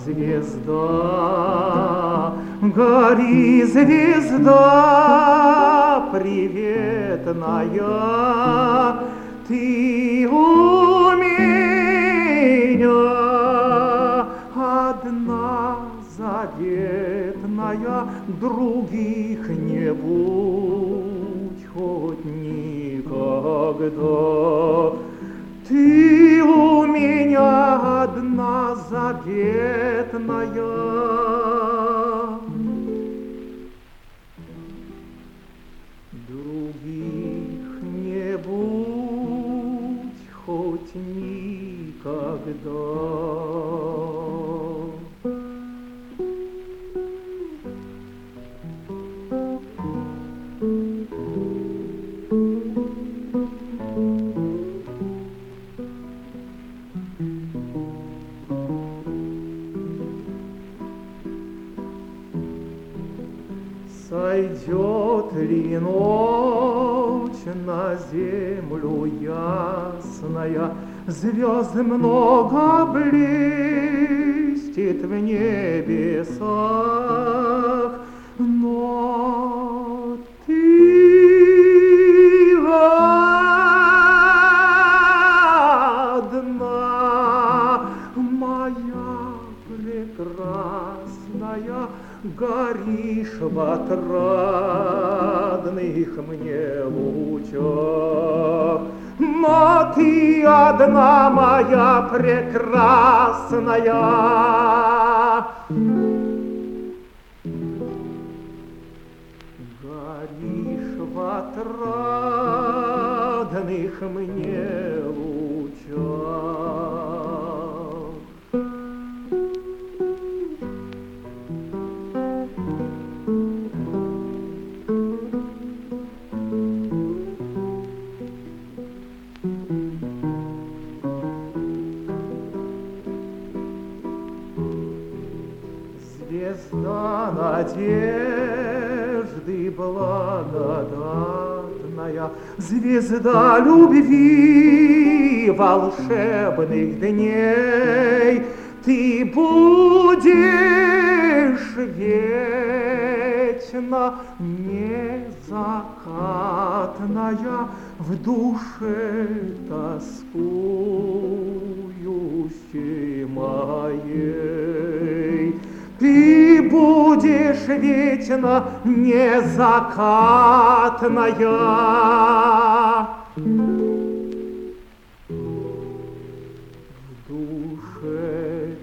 звезда, гори, звезда приветная, ты у меня одна заветная, других не будь хоть никогда. Ты у меня одна заветная. Других не будь хоть никогда. Сойдет ли ночь на землю ясная, звезд много блестит в небесах, но ты одна, моя прекрасная, горишь в отрадных мне лучах. Но ты одна, моя прекрасная, горишь в отрадных мне лучах. Звезда надежды благодатная, звезда любви волшебных дней, ты будешь вечно незакатная, в душе тоскующей моей. Ты будешь вечно незакатная, в душе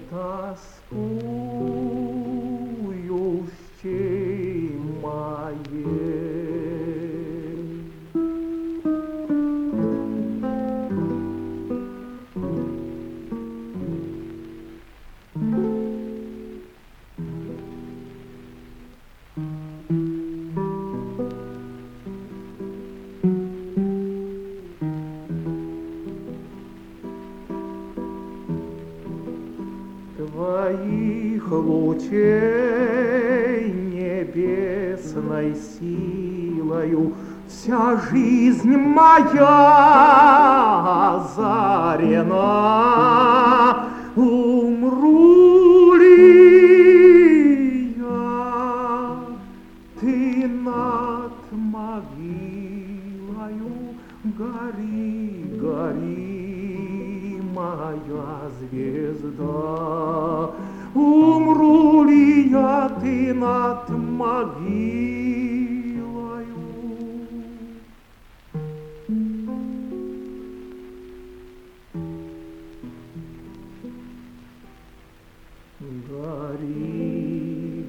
тоскующей моей. Твоих лучей небесной силою вся жизнь моя озарена. Умру ли я, ты над могилою гори, гори, моя звезда. Умру ли я, ты над могилою? Гори,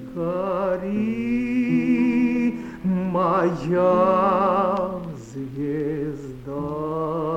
гори, моя звезда.